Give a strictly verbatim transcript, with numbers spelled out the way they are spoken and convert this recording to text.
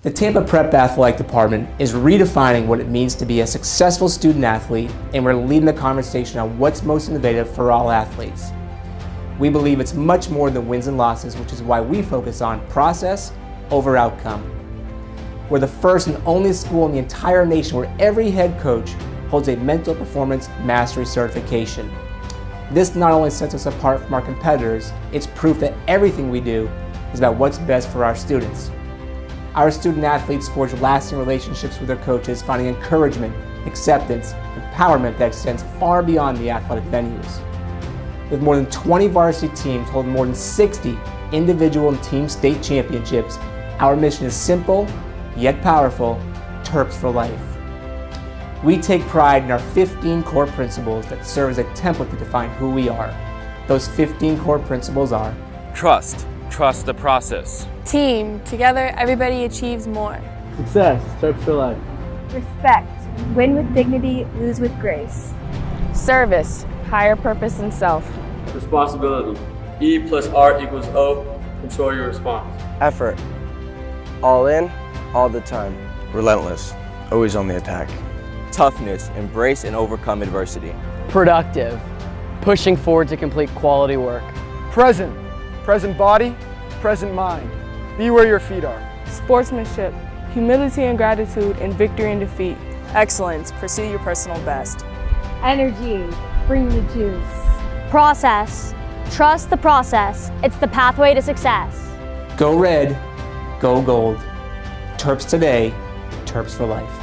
The Tampa Prep Athletic Department is redefining what it means to be a successful student athlete, and we're leading the conversation on what's most innovative for all athletes. We believe it's much more than wins and losses, which is why we focus on process over outcome. We're the first and only school in the entire nation where every head coach holds a mental performance mastery certification. This not only sets us apart from our competitors, it's proof that everything we do is about what's best for our students. Our student athletes forge lasting relationships with their coaches, finding encouragement, acceptance, empowerment that extends far beyond the athletic venues. With more than twenty varsity teams holding more than sixty individual and team state championships, our mission is simple, yet powerful: Terps for life. We take pride in our fifteen core principles that serve as a template to define who we are. Those fifteen core principles are: trust, trust the process. Team, together everybody achieves more. Success, Terps for life. Respect, win with dignity, lose with grace. Service, higher purpose and self. Responsibility, E plus R equals O, control your response. Effort, all in, all the time. Relentless, always on the attack. Toughness, embrace and overcome adversity. Productive, pushing forward to complete quality work. Present, present body, present mind. Be where your feet are. Sportsmanship, humility and gratitude, and victory and defeat. Excellence, pursue your personal best. Energy, bring the juice. Process, trust the process. It's the pathway to success. Go red, go gold. Terps today, Terps for life.